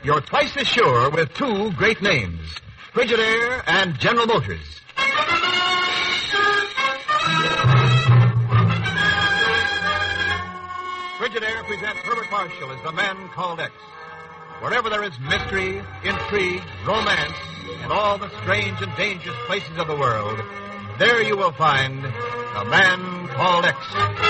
You're twice as sure with two great names, Frigidaire and General Motors. Frigidaire presents Herbert Marshall as the man called X. Wherever there is mystery, intrigue, romance, and all the strange and dangerous places of the world, there you will find the man called X.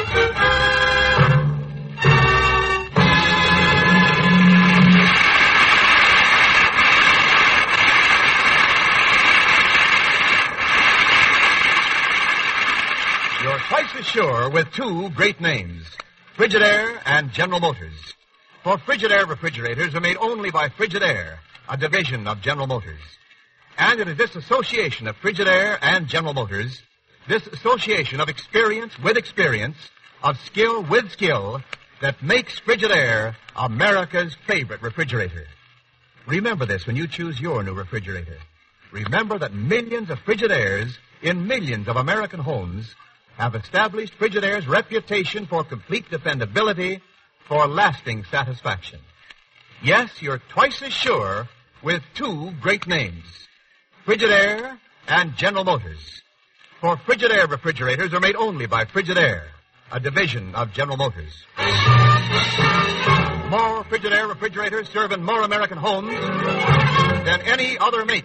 You're twice as sure with two great names, Frigidaire and General Motors. For Frigidaire refrigerators are made only by Frigidaire, a division of General Motors. And it is this association of Frigidaire and General Motors, this association of experience with experience, of skill with skill, that makes Frigidaire America's favorite refrigerator. Remember this when you choose your new refrigerator. Remember that millions of Frigidaires in millions of American homes have established Frigidaire's reputation for complete dependability, for lasting satisfaction. Yes, you're twice as sure with two great names, Frigidaire and General Motors. For Frigidaire refrigerators are made only by Frigidaire, a division of General Motors. More Frigidaire refrigerators serve in more American homes than any other make.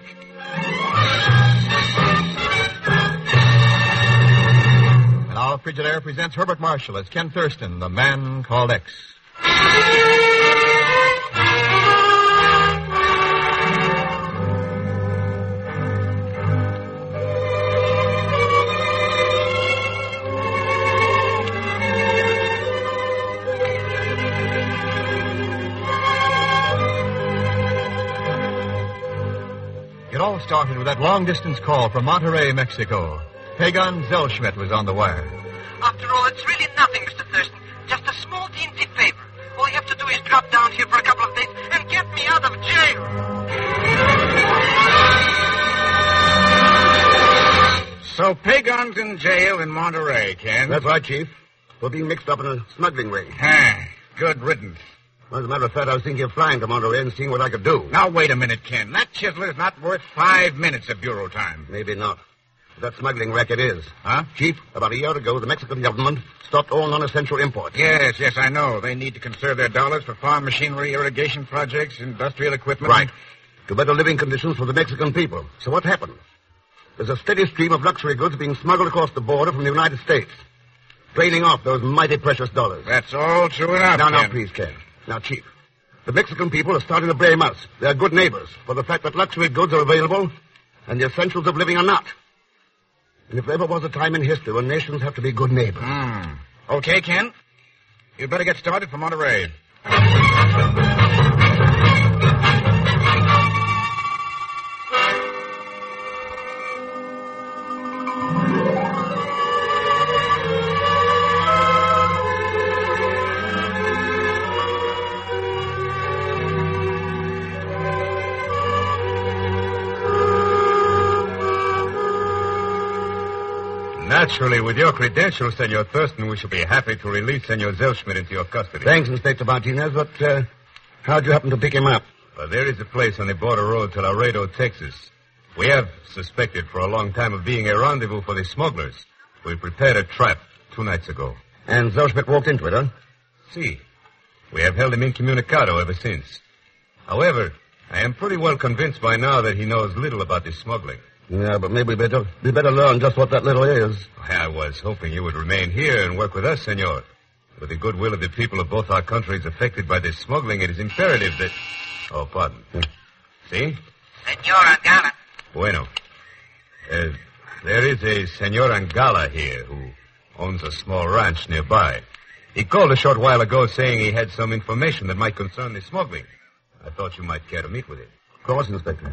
And now Frigidaire presents Herbert Marshall as Ken Thurston, the man called X. It all started with that long-distance call from Monterrey, Mexico. Pagan Zellschmidt was on the wire. After all, it's really nothing, Mr. Thurston. Just a small teensy favor. All you have to do is drop down here for a couple of days and get me out of jail. So Pagan's in jail in Monterey, Ken? That's right, Chief. For being mixed up in a smuggling ring. Good riddance. Well, as a matter of fact, I was thinking of flying to Monterey and seeing what I could do. Now, wait a minute, Ken. That chiseler's not worth 5 minutes of bureau time. Maybe not. But that smuggling racket is. Huh? Chief, about a year ago, the Mexican government stopped all non-essential imports. Yes, I know. They need to conserve their dollars for farm machinery, irrigation projects, industrial equipment. Right. To better living conditions for the Mexican people. So what happened? There's a steady stream of luxury goods being smuggled across the border from the United States, draining off those mighty precious dollars. That's all true enough, Now, please, Ken. Now, Chief, the Mexican people are starting to blame us. They're good neighbors for the fact that luxury goods are available and the essentials of living are not. And if there ever was a time in history when nations have to be good neighbors. Okay, Ken. You'd better get started for Monterey. Naturally, with your credentials, Senor Thurston, we shall be happy to release Senor Zellschmidt into your custody. Thanks, Inspector Martinez, but how'd you happen to pick him up? Well, there is a place on the border road to Laredo, Texas. We have suspected for a long time of being a rendezvous for the smugglers. We prepared a trap 2 nights ago. And Zellschmidt walked into it, huh? See, we have held him incommunicado ever since. However, I am pretty well convinced by now that he knows little about this smuggling. Yeah, but maybe we better learn just what that little is. I was hoping you would remain here and work with us, senor. With the goodwill of the people of both our countries affected by this smuggling, it is imperative that... Oh, pardon. See? Senor Angala. Bueno. There is a Senor Angala here who owns a small ranch nearby. He called a short while ago saying he had some information that might concern the smuggling. I thought you might care to meet with him. Of course, Inspector.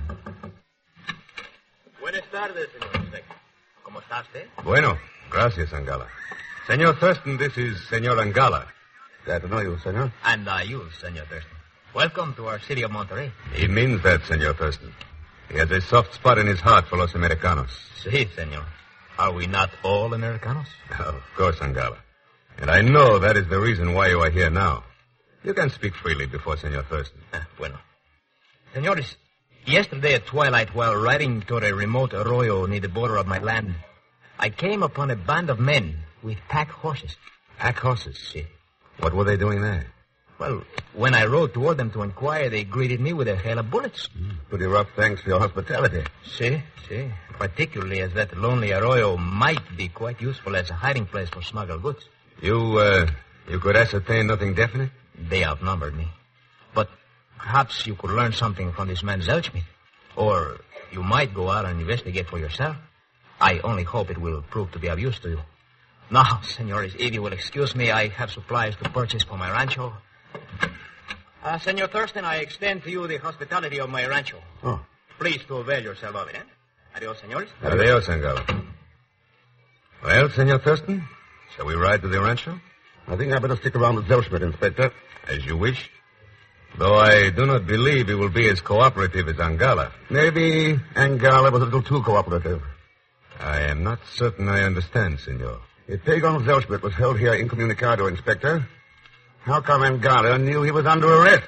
Buenas tardes, señor Inspector. ¿Cómo está usted? Bueno, gracias, Angala. Senor Thurston, this is Senor Angala. Glad to know you, senor. And you, Senor Thurston. Welcome to our city of Monterey. He means that, Senor Thurston. He has a soft spot in his heart for los Americanos. Sí, senor. Are we not all Americanos? Of course, Angala. And I know that is the reason why you are here now. You can speak freely before Senor Thurston. Bueno. Senores, yesterday at twilight, while riding toward a remote arroyo near the border of my land, I came upon a band of men with pack horses. Pack horses? Si. What were they doing there? Well, when I rode toward them to inquire, they greeted me with a hail of bullets. Pretty rough, thanks for your hospitality. Si. Particularly as that lonely arroyo might be quite useful as a hiding place for smuggled goods. You could ascertain nothing definite? They outnumbered me. But perhaps you could learn something from this man Zelchmit. Or you might go out and investigate for yourself. I only hope it will prove to be of use to you. Now, senores, if you will excuse me, I have supplies to purchase for my rancho. Senor Thurston, I extend to you the hospitality of my rancho. Oh. Please to avail yourself of it, eh? Adios, senores. Adios, Angala. Well, Senor Thurston, shall we ride to the rancho? I think I better stick around with Zelschmidt, Inspector. As you wish. Though I do not believe he will be as cooperative as Angala. Maybe Angala was a little too cooperative. I am not certain I understand, Senor. If Pagon Zelschmidt was held here incommunicado, Inspector, how come Angala knew he was under arrest?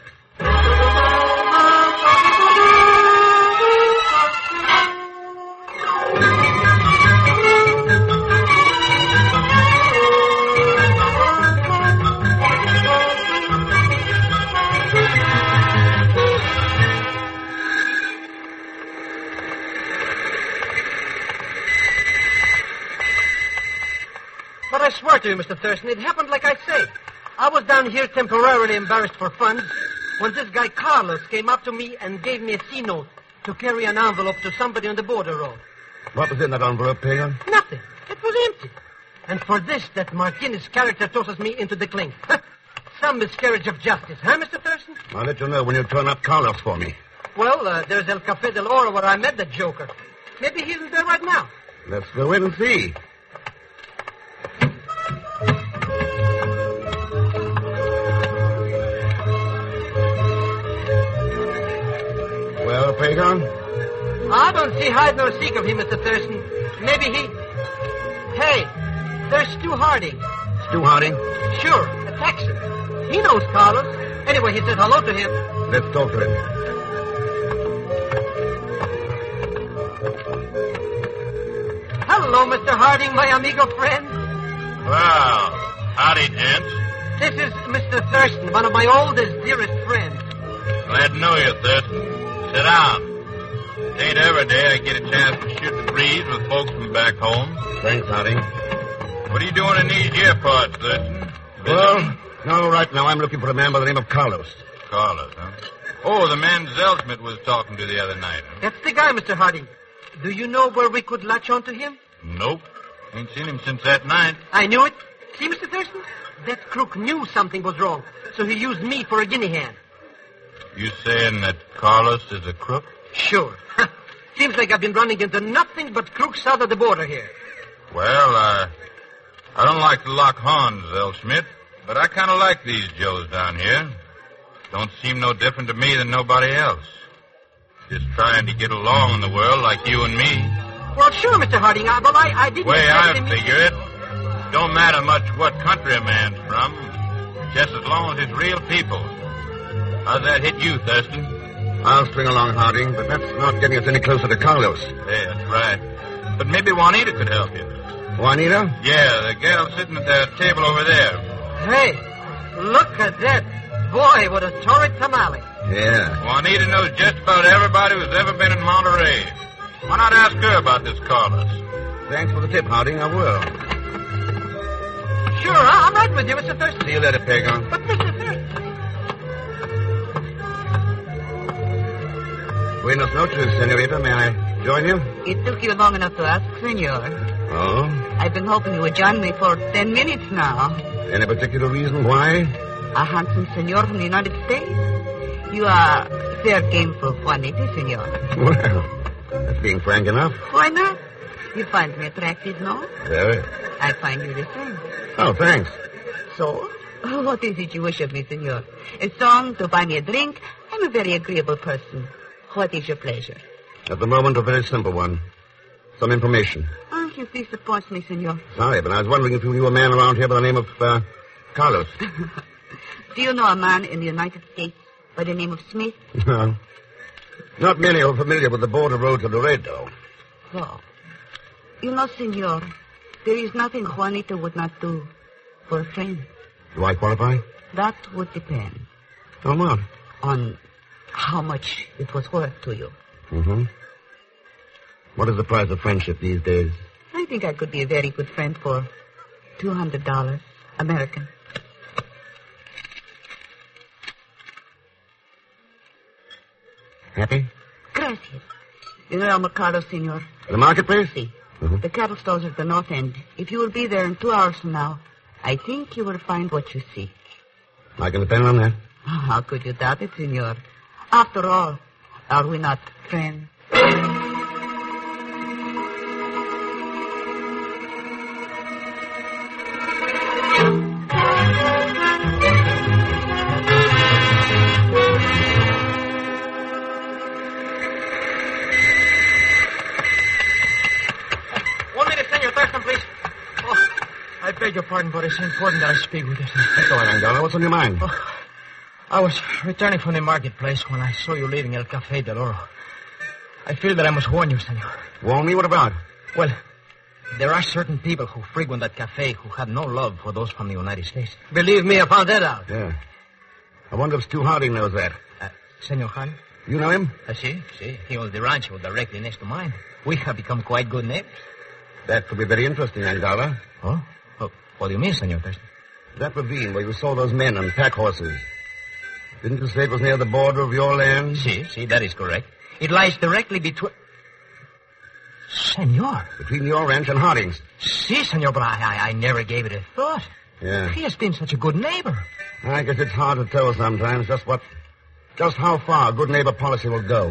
But I swear to you, Mr. Thurston, it happened like I say. I was down here temporarily embarrassed for funds when this guy Carlos came up to me and gave me a C-note to carry an envelope to somebody on the border road. What was in that envelope, Pagan? Nothing. It was empty. And for this, that Martinez character tosses me into the clink. Some miscarriage of justice, huh, Mr. Thurston? I'll let you know when you turn up Carlos for me. Well, there's El Café del Oro where I met that joker. Maybe he's in there right now. Let's go in and see. Well, Pagan? I don't see hide nor seek of him, Mr. Thurston. Maybe he... Hey, there's Stu Harding. Stu Harding? Sure, a Texan. He knows Carlos. Anyway, he said hello to him. Let's talk to him. Hello, Mr. Harding, my amigo friend. Well, howdy, gents. This is Mr. Thurston, one of my oldest, dearest friends. Glad to know you, Thurston. Sit down. It ain't every day I get a chance to shoot the breeze with folks from back home. Thanks, Harding. What are you doing in these here parts, Thurston? Well, no, right now I'm looking for a man by the name of Carlos. Carlos, huh? Oh, the man Zelschmidt was talking to the other night, huh? That's the guy, Mr. Harding. Do you know where we could latch on to him? Nope. Ain't seen him since that night. I knew it. See, Mr. Thurston? That crook knew something was wrong, so he used me for a guinea hand. You saying that Carlos is a crook? Sure. Seems like I've been running into nothing but crooks south of the border here. Well, I don't like to lock horns, Zelschmidt, but I kind of like these Joes down here. Don't seem no different to me than nobody else. Just trying to get along in the world like you and me. Well, sure, Mr. Harding, but I didn't... Way I figure it, don't matter much what country a man's from, just as long as it's real people. How's that hit you, Thurston? I'll string along, Harding, but that's not getting us any closer to Carlos. Yeah, that's right. But maybe Juanita could help you. Juanita? Yeah, the gal sitting at the table over there. Hey, look at that. Boy, what a torrid tamale. Yeah. Juanita knows just about everybody who's ever been in Monterey. Why not ask her about this Carlos? Thanks for the tip, Harding. I will. Sure, I'm right with you, Mr. Thurston. See you later, Pagan. But, Mr. Thurston... Buenos noches, senorita. May I join you? It took you long enough to ask, senor. Oh? I've been hoping you would join me for 10 minutes now. Any particular reason why? A handsome senor from the United States. You are fair game for Juanita, senor. Well, that's being frank enough. Why not? You find me attractive, no? Very. I find you the same. Oh, thanks. So, what is it you wish of me, senor? A song to buy me a drink? I'm a very agreeable person. What is your pleasure? At the moment, a very simple one. Some information. Oh, you disappoint me, senor. Sorry, but I was wondering if you knew a man around here by the name of, Carlos. Do you know a man in the United States by the name of Smith? No. Not many are familiar with the border roads of Laredo. No. You know, senor, there is nothing Juanita would not do for a friend. Do I qualify? That would depend On what? on how much it was worth to you. Mm-hmm. What is the price of friendship these days? I think I could be a very good friend for $200 American. Happy? Gracias. You know El Mercado, senor? The marketplace? Si. Mm-hmm. The cattle stores are at the north end. If you will be there in 2 hours from now, I think you will find what you seek. I can depend on that. How could you doubt it, senor? After all, are we not friends? I beg your pardon, but it's important that I speak with you. That's all right, Angola. What's on your mind? I was returning from the marketplace when I saw you leaving El Café del Oro. I feel that I must warn you, senor. Warn me? What about? Well, there are certain people who frequent that cafe who have no love for those from the United States. Believe me, I found that out. Yeah. I wonder if Stu Harding knows that. Senor Harding? You know him? Si. He owns the rancho directly next to mine. We have become quite good neighbors. That could be very interesting, Angola. Oh? What do you mean, Senor Thurston? That ravine where you saw those men on pack horses. Didn't you say it was near the border of your land? Si, that is correct. It lies directly between... Senor. Between your ranch and Harding's. Si, senor, but I never gave it a thought. Yeah. He has been such a good neighbor. I guess it's hard to tell sometimes just how far good neighbor policy will go.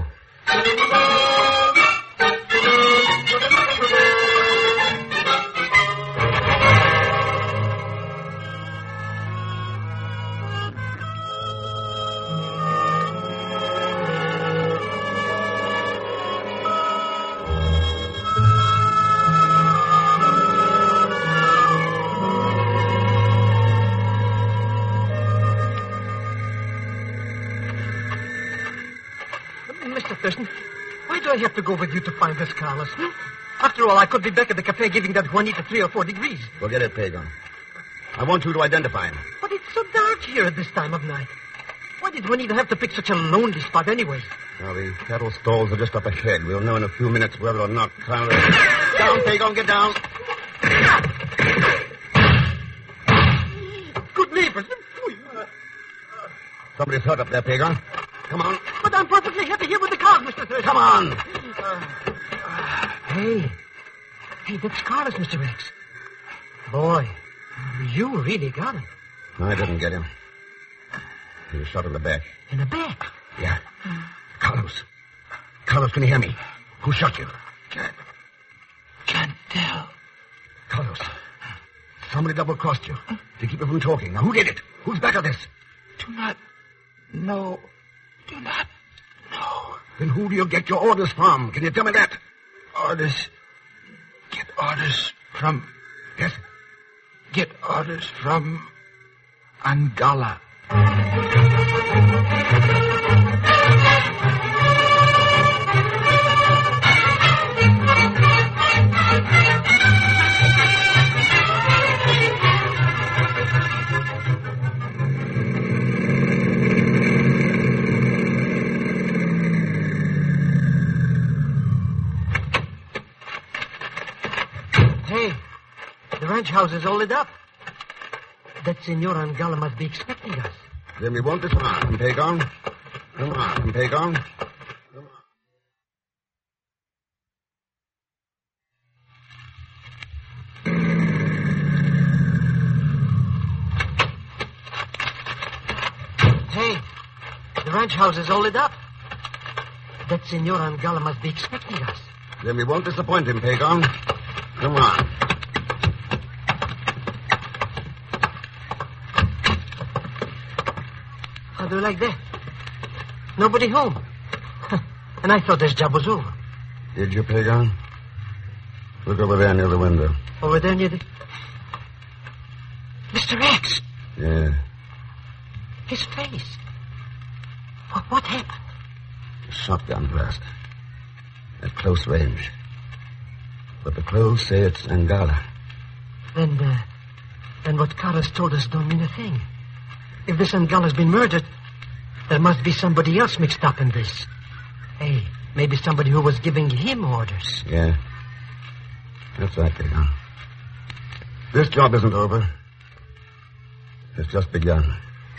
Mr. Thurston, why do I have to go with you to find this Carlos? After all, I could be back at the cafe giving that Juanita 3 or 4 degrees. Forget it, Pagan. I want you to identify him. But it's so dark here at this time of night. Why did Juanita have to pick such a lonely spot anyway? Now, the cattle stalls are just up ahead. We'll know in a few minutes whether or not Carlos... Down, Pagan, get down. Good neighbors. Somebody's hurt up there, Pagan. Come on. But I'm perfectly happy here with the cars, Mr. Thurston. Come on. Hey, that's Carlos, Mr. Rex. Boy, you really got him. I didn't get him. He was shot in the back. In the back? Yeah. Carlos, can you hear me? Who shot you? Can't tell. Carlos, somebody double-crossed you to keep you from talking. Now, who did it? Who's back of this? Do not know. Then who do you get your orders from? Can you tell me that? Orders. Get orders from... Yes? Get orders from... Angola. The ranch house is all lit up. That Senor Angola must be expecting us. Then we won't dismount and take on. Come on, take on. Hey, the ranch house is all lit up. That Senor Angola must be expecting us. Then we won't disappoint him, Pagon. Come on. How do you like that? Nobody home. And I thought this job was over. Did you, Pagon? Look over there near the window. Over there near the... Mr. X! Yeah. His face. What happened? Shotgun blast. At close range. But the clothes say it's Angala. Then what Carlos told us don't mean a thing. If this Angala's been murdered, there must be somebody else mixed up in this. Hey, maybe somebody who was giving him orders. Yeah. That's right, Pegon. This job isn't over. It's just begun.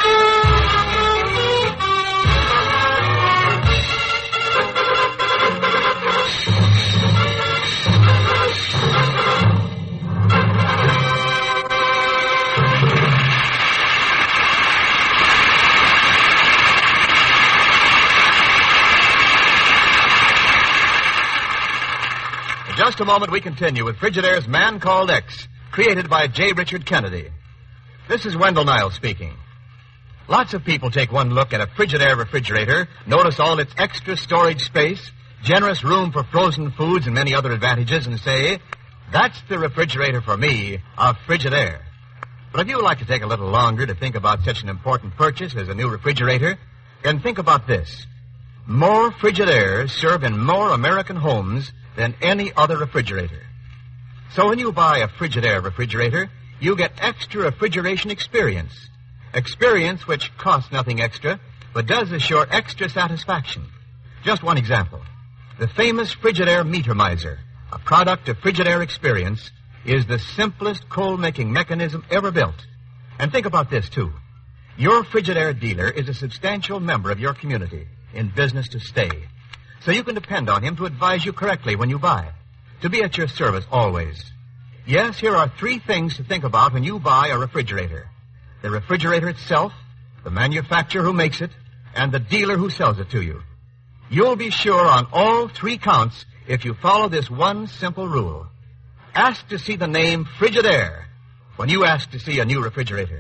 In just a moment, we continue with Frigidaire's Man Called X, created by J. Richard Kennedy. This is Wendell Niles speaking. Lots of people take one look at a Frigidaire refrigerator, notice all its extra storage space, generous room for frozen foods, and many other advantages, and say, that's the refrigerator for me, a Frigidaire. But if you would like to take a little longer to think about such an important purchase as a new refrigerator, then think about this. More Frigidaires serve in more American homes than any other refrigerator. So when you buy a Frigidaire refrigerator, you get extra refrigeration experience. Experience which costs nothing extra, but does assure extra satisfaction. Just one example. The famous Frigidaire Metermizer, a product of Frigidaire experience, is the simplest coal-making mechanism ever built. And think about this, too. Your Frigidaire dealer is a substantial member of your community, in business to stay. So you can depend on him to advise you correctly when you buy, to be at your service always. Yes, here are 3 things to think about when you buy a refrigerator. The refrigerator itself, the manufacturer who makes it, and the dealer who sells it to you. You'll be sure on all 3 counts if you follow this one simple rule. Ask to see the name Frigidaire when you ask to see a new refrigerator.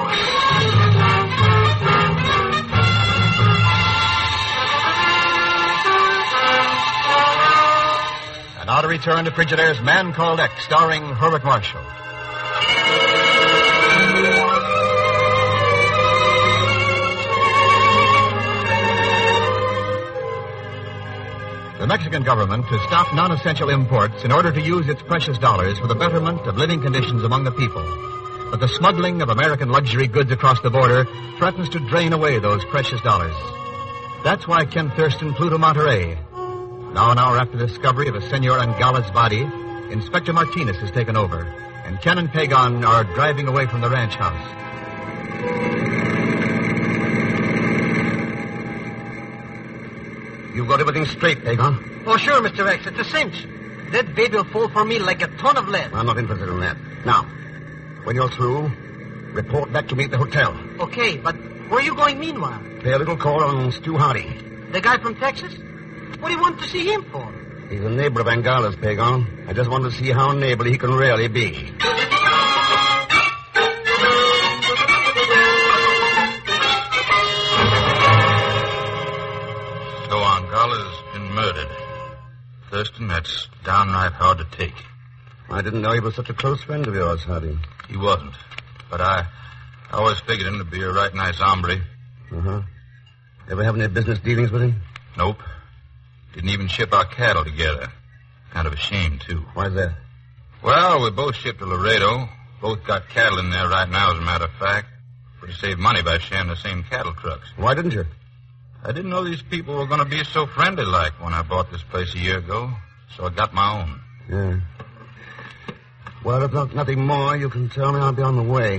And now to return to Frigidaire's Man Called X, starring Herbert Marshall. The Mexican government has stopped non-essential imports in order to use its precious dollars for the betterment of living conditions among the people. But the smuggling of American luxury goods across the border threatens to drain away those precious dollars. That's why Ken Thurston flew to Monterey. Now, an hour after the discovery of a Senor Angala's body, Inspector Martinez has taken over, and Ken and Pagan are driving away from the ranch house. You've got everything straight, Pagan. Oh, sure, Mr. X. It's a cinch. That baby will fall for me like a ton of lead. I'm not interested in that. Now, when you're through, report back to me at the hotel. Okay, but where are you going meanwhile? Pay a little call on Stu Hardy. The guy from Texas? What do you want to see him for? He's a neighbor of Angala's, Pagan. I just want to see how neighborly he can really be. So Angala's been murdered. Thurston, that's downright hard to take. I didn't know he was such a close friend of yours, Hardy. He wasn't. But I always figured him to be a right nice hombre. Uh-huh. Ever have any business dealings with him? Nope. Didn't even ship our cattle together. Kind of a shame, too. Why's that? Well, we both shipped to Laredo. Both got cattle in there right now, as a matter of fact. We saved money by sharing the same cattle trucks. Why didn't you? I didn't know these people were going to be so friendly-like when I bought this place a year ago, so I got my own. Yeah. Well, if not nothing more, you can tell me I'll be on the way.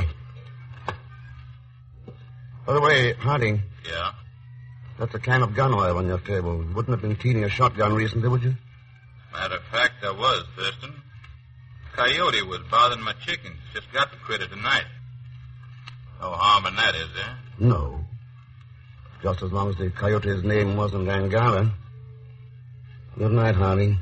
By the way, Hardy. Yeah? That's a can of gun oil on your table. You wouldn't have been cleaning a shotgun recently, would you? Matter of fact, I was, Thurston. Coyote was bothering my chickens. Just got the critter tonight. No harm in that, is there? No. Just as long as the coyote's name wasn't Angala. Good night, Hardy.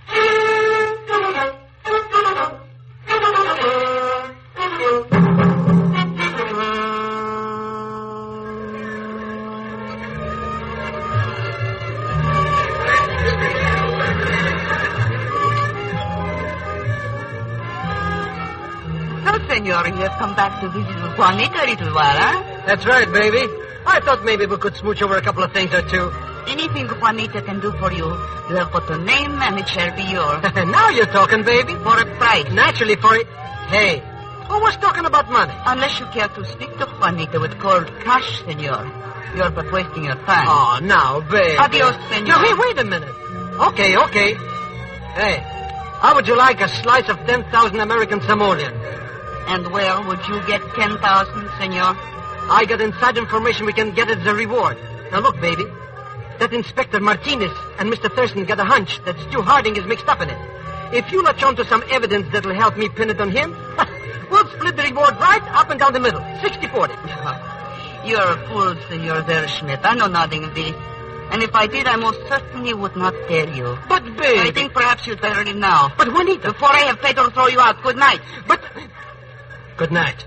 Senor, you have come back to visit Juanita a little while, huh? That's right, baby. I thought maybe we could smooch over a couple of things or two. Anything Juanita can do for you, you have but to name and it shall be yours. Now you're talking, baby. For a price. Naturally for it. Hey, who was talking about money? Unless you care to speak to Juanita with cold cash, senor. You're but wasting your time. Oh, now, baby. Adios, senor. Now, hey, wait a minute. Okay. Hey, how would you like a slice of 10,000 American simoleons? And where would you get 10,000, senor? I got inside information we can get as a reward. Now, look, baby. That Inspector Martinez and Mr. Thurston got a hunch that Stu Harding is mixed up in it. If you latch on to some evidence that'll help me pin it on him, we'll split the reward right up and down the middle. 60-40. You're a fool, Senor Derschmidt. I know nothing of this. And if I did, I most certainly would not tell you. But, baby... I think perhaps you'd better leave now. But, Juanita... Before I have Pedro throw you out. Good night. But... Good night.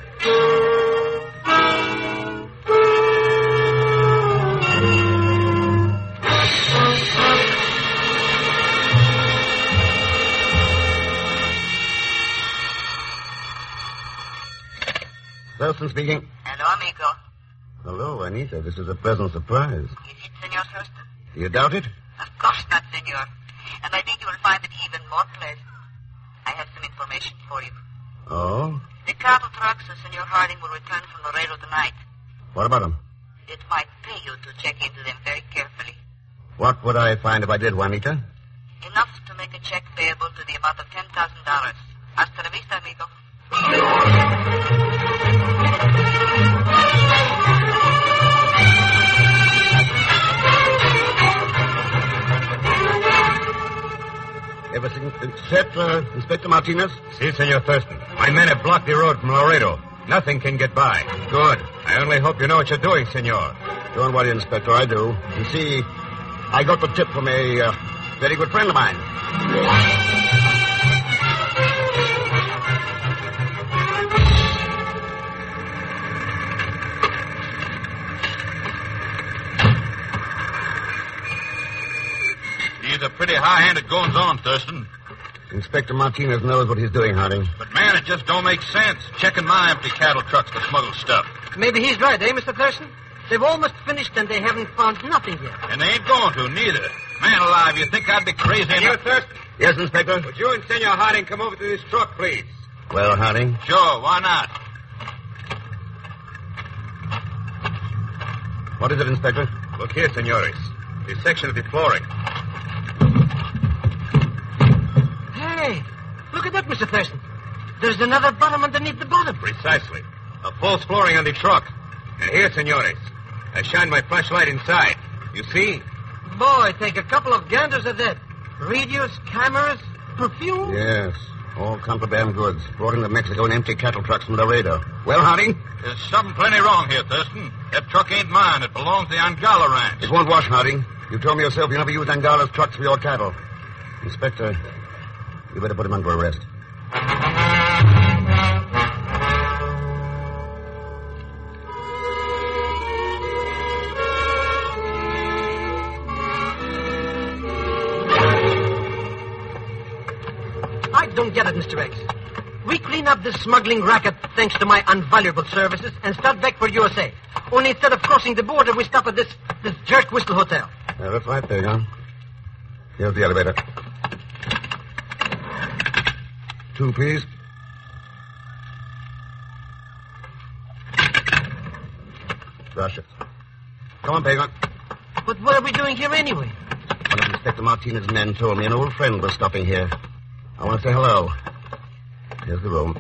Thurston speaking. Hello, amigo. Hello, Anita. This is a pleasant surprise. Is it Senor Thurston? Do you doubt it? Of course not, senor. And I think you will find it even more pleasant. I have some information for you. Oh? The cattle trucks of Senor Harding will return from Laredo tonight. What about them? It might pay you to check into them very carefully. What would I find if I did, Juanita? Enough to make a check payable to the amount of $10,000. Hasta la vista, amigo. Everything set, Inspector Martinez? Si, Senor Thurston. My men have blocked the road from Laredo. Nothing can get by. Good. I only hope you know what you're doing, Senor. Don't worry, Inspector, I do. You see, I got the tip from a very good friend of mine. He's a pretty high-handed goings-on, Thurston. Inspector Martinez knows what he's doing, Harding. But, man, it just don't make sense. Checking my empty cattle trucks for smuggled stuff. Maybe he's right, eh, Mr. Thurston? They've almost finished and they haven't found nothing yet. And they ain't going to, neither. Man alive, you think I'd be crazy enough? Thurston, Yes, Inspector? would you and Senor Harding come over to this truck, please? Well, Harding? Sure, why not? What is it, Inspector? Look here, senores. This section of the flooring. Hey, look at that, Mr. Thurston. There's another bottom underneath the bottom. Precisely. A false flooring on the truck. And here, senores, I shine my flashlight inside. You see? Boy, take a couple of ganders at that. Radios, cameras, perfume. Yes, all contraband goods brought into Mexico in empty cattle trucks from Laredo. Well, Harding? There's something plenty wrong here, Thurston. That truck ain't mine. It belongs to the Angala Ranch. It won't wash, Harding. You told me yourself you never used Angala's trucks for your cattle. Inspector, you better put him under arrest. I don't get it, Mr. X. We clean up this smuggling racket thanks to my invaluable services and start back for USA. Only instead of crossing the border, we stop at this jerk whistle hotel. Yeah, that's right there, John. Here's the elevator. 2, please. Gracias. Come on, Pagan. But what are we doing here anyway? One of Inspector Martinez's men told me an old friend was stopping here. I want to say hello. Here's the room.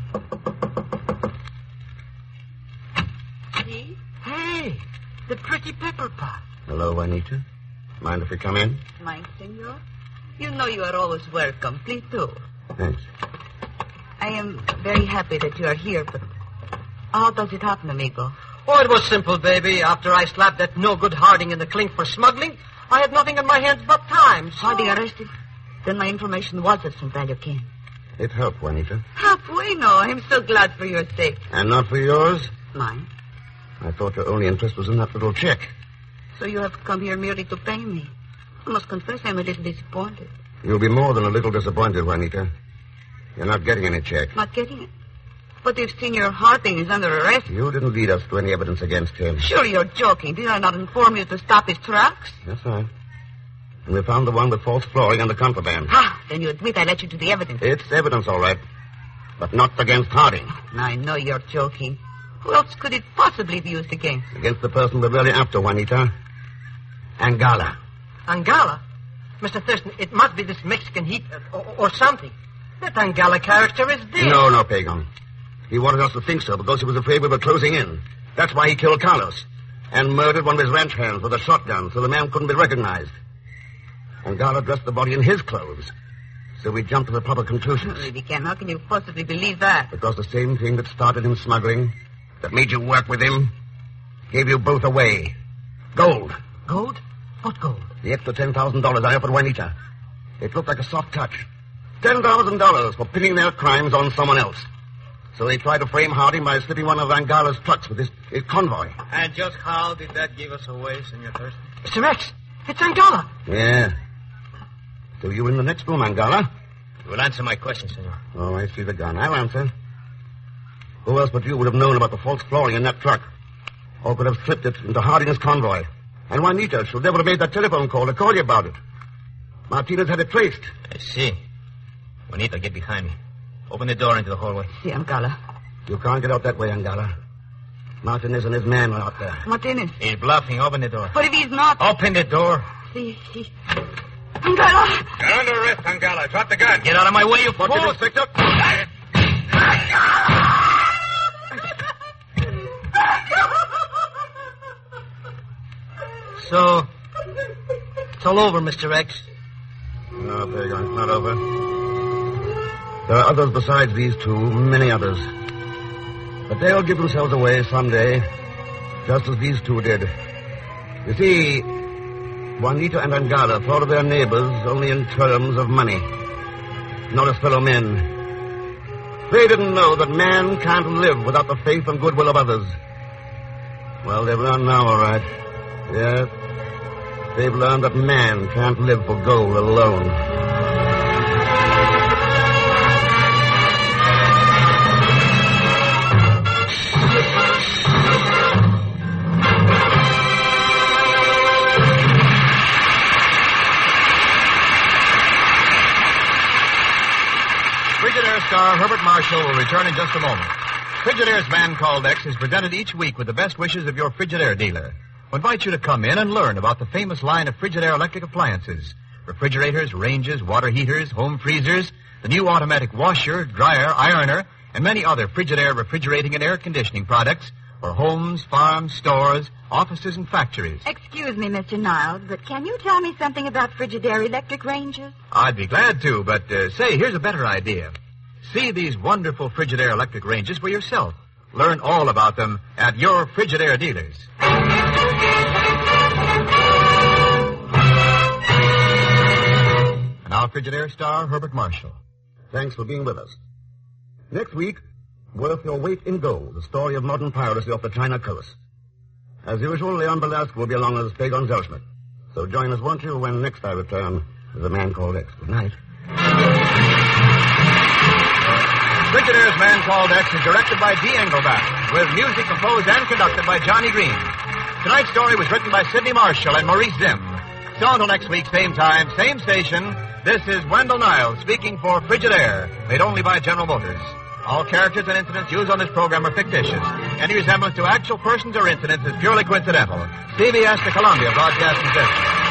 See? Hey, the pretty pepper pot. Hello, Juanita. Mind if we come in? Mind, senor? You know you are always welcome. Please do. Thanks. I am very happy that you are here, but how does it happen, amigo? Oh, it was simple, baby. After I slapped that no-good Harding in the clink for smuggling, I had nothing in my hands but time. So... Harding arrested? Then my information was of some value, Ken. It helped, Juanita. Ah, bueno. I'm so glad for your sake. And not for yours? Mine? I thought your only interest was in that little check. So you have come here merely to pay me. I must confess I'm a little disappointed. You'll be more than a little disappointed, Juanita. You're not getting any check. Not getting it? But if Senor Harding is under arrest... You didn't lead us to any evidence against him. Sure, you're joking. Did I not inform you to stop his trucks? That's right. And we found the one with false flooring and the contraband. Then you admit I let you to the evidence. It's evidence, all right. But not against Harding. I know you're joking. Who else could it possibly be used against? Against the person we're really after, Juanita. Angala. Angala? Mr. Thurston, it must be this Mexican heat or something. That Angala character is dead. No, Pagan. He wanted us to think so because he was afraid we were closing in. That's why he killed Carlos. And murdered one of his ranch hands with a shotgun so the man couldn't be recognized. Angala dressed the body in his clothes. So we jumped to the proper conclusions. Really, Ken, how can you possibly believe that? Because the same thing that started him smuggling, that made you work with him, gave you both away. Gold. Gold? What gold? The extra $10,000 I offered Juanita. It looked like a soft touch. $10,000 for pinning their crimes on someone else. So they tried to frame Harding by slipping one of Angala's trucks with his convoy. And just how did that give us away, Senor Thurston? Mr. X, it's Angala. Yeah. So you in the next room, Angala? You will answer my question, senor. Oh, I see the gun. I'll answer. Who else but you would have known about the false flooring in that truck? Or could have slipped it into Harding's convoy? And Juanita should never have made that telephone call to call you about it. Martinez had it traced. I see. Juanita, get behind me. Open the door into the hallway. See, Angala. You can't get out that way, Angala. Martinez and his man are out there. Martinez. He's bluffing. Open the door. But if he's not... Open the door. See. Angala! You're under arrest, Angala. Drop the gun. Get out of my way, you What's fool. it, Victor? So, it's all over, Mr. X. No, Pagan, it's not over. There are others besides these two, many others. But they'll give themselves away someday, just as these two did. You see, Juanita and Angala thought of their neighbors only in terms of money, not as fellow men. They didn't know that man can't live without the faith and goodwill of others. Well, they've learned now, all right. Yes, they've learned that man can't live for gold alone. Frigidaire star Herbert Marshall will return in just a moment. Frigidaire's Man Called X is presented each week with the best wishes of your Frigidaire dealer, who invites you to come in and learn about the famous line of Frigidaire electric appliances: refrigerators, ranges, water heaters, home freezers, the new automatic washer, dryer, ironer, and many other Frigidaire refrigerating and air conditioning products for homes, farms, stores, offices, and factories. Excuse me, Mr. Niles, but can you tell me something about Frigidaire electric ranges? I'd be glad to, but say, here's a better idea. See these wonderful Frigidaire electric ranges for yourself. Learn all about them at your Frigidaire dealers. And now Frigidaire star Herbert Marshall. Thanks for being with us. Next week, Worth Your Weight in Gold, the story of modern piracy off the China coast. As usual, Leon Belasco will be along as Pagon Zellschmidt. So join us, won't you, when next I return with A Man Called X. Good night. Frigidaire's Man Called X is directed by D. Engelbach, with music composed and conducted by Johnny Green. Tonight's story was written by Sidney Marshall and Maurice Zim. So until next week, same time, same station, this is Wendell Niles speaking for Frigidaire, made only by General Motors. All characters and incidents used on this program are fictitious. Any resemblance to actual persons or incidents is purely coincidental. CBS, the Columbia Broadcasting System.